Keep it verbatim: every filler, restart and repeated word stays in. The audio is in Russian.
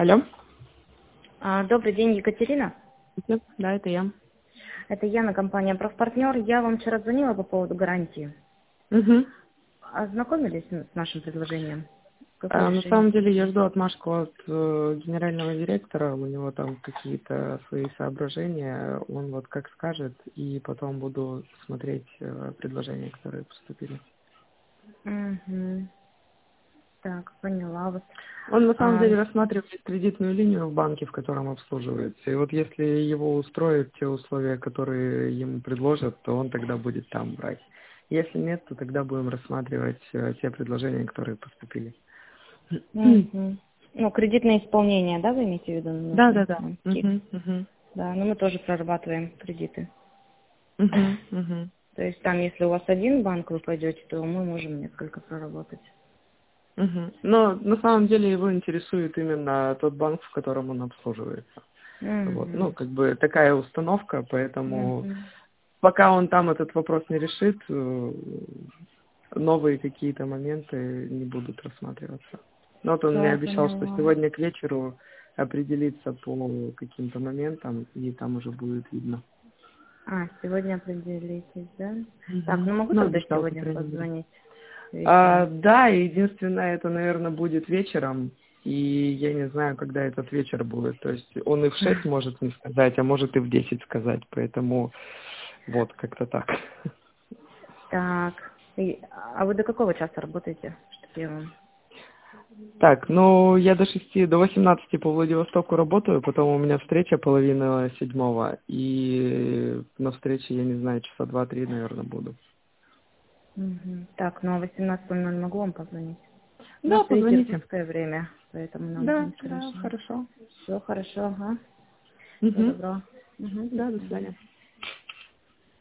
Алло. А, Добрый день, Екатерина. Да, это я. Это Яна, компания «Профпартнер». Я вам вчера звонила по поводу гарантии. Угу. Ознакомились с нашим предложением? Какое А, на решение? самом деле я жду отмашку от э, генерального директора, у него там какие-то свои соображения, он вот как скажет, и потом буду смотреть э, предложения, которые поступили. Угу. Так, поняла вас. Он на самом А, деле рассматривает кредитную линию в банке, в котором обслуживается, и вот если его устроят те условия, которые ему предложат, то он тогда будет там брать. Если нет, то тогда будем рассматривать э, те предложения, которые поступили. угу. Ну, кредитное исполнение, да, вы имеете в виду? Да, Нужно да, да. найти. Мгм, мгм, Да, но мы тоже прорабатываем кредиты. мгм, мгм, То есть там, если у вас один банк вы пойдете, то мы можем несколько проработать. мгм. Но на самом деле его интересует именно тот банк, в котором он обслуживается. Вот. Ну, Угу. как бы такая установка, поэтому Угу. пока он там этот вопрос не решит, э, новые какие-то моменты не будут рассматриваться. Но вот он мне Все, обещал, что поняла. сегодня к вечеру определиться по каким-то моментам, и там уже будет видно. А, сегодня определитесь, да? Так, Мгм. ну могу Ну, тогда обещал, по сегодня крайней мере. позвонить А, вечером? да, единственное, это, наверное, будет вечером, и я не знаю, когда этот вечер будет. То есть он и в шесть может не сказать, а может и в десять сказать, поэтому вот, как-то так. Так, и- а вы до какого часа работаете? Чтоб я вам... Так, ну, я до шести, до восемнадцати по Владивостоку работаю, потом у меня встреча половина седьмого, и на встрече, я не знаю, часа два-три, наверное, буду. Мгм. Так, ну а восемнадцать ноль ноль могу вам позвонить? У нас, Да, видите, позвоните. иркутское время, поэтому нам Да, не да, страшно. хорошо. Все хорошо, ага. Всего Угу. доброго. Угу, до Да, до свидания. свидания.